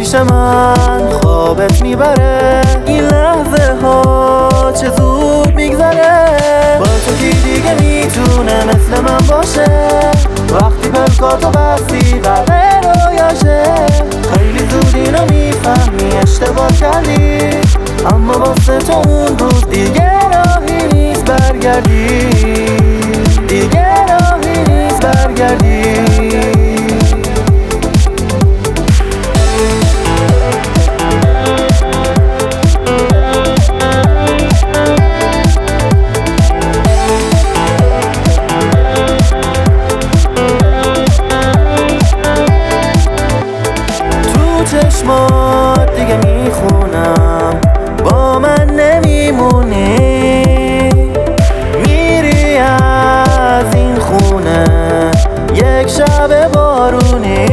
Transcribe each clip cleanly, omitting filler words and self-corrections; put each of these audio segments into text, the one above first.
پیش من خوابت میبره، این لحظه ها چه زود میگذره. با تو کی دیگه میتونه مثل من باشه، وقتی پلکاتو بستی بقیه رویاشه. خیلی زود اینو میفهمی اشتباه کردی، اما واسه تو اون روز دیگه راهی نیست برگردی، دیگه راهی نیست برگردی. چشمات دیگه میخونم با من نمیمونی، میری از این خونه یک شب بارونی.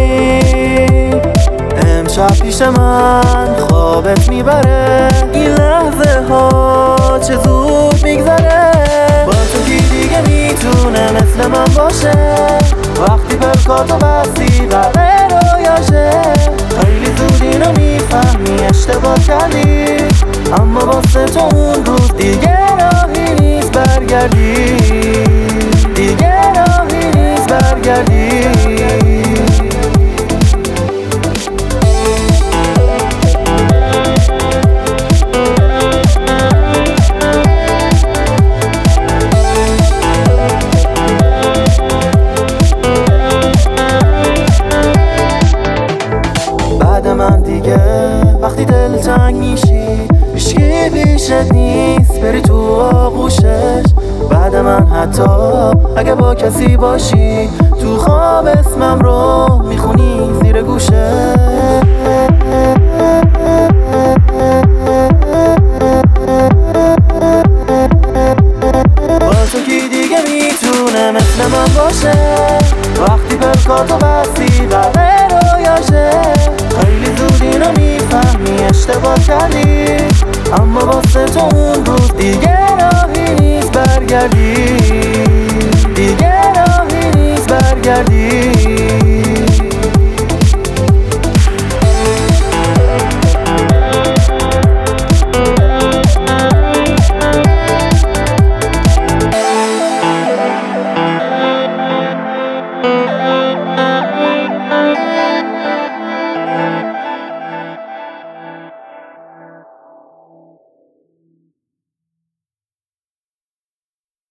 امشب پیش من خوابت میبره، این لحظه ها چه زود میگذره. با تو کی دیگه میتونه مثل من باشه، وقتی پلکاتو بستی بقیه رویاشه. خیلی زود اینو میفهمی اشتباه کردی، اما واسه تو اون روز دیگه راهی نیست برگردی، دیگه راهی نیست برگردی. من دیگه وقتی دلتنگ میشی هیچکی پیشت نیست، بری تو آغوشش. بعد من حتی اگه با کسی باشی تو خواب اسمم رو میخونی زیر گوشه. با تو کی دیگه میتونه مثل من باشه، وقتی پلکاتو بستی بقیه رویاشه. خیلی زود اینو میفهمی اشتباه کردی، اما واسه تو اون روز دیگه راهی نیست برگردی، دیگه راهی نیست برگردی.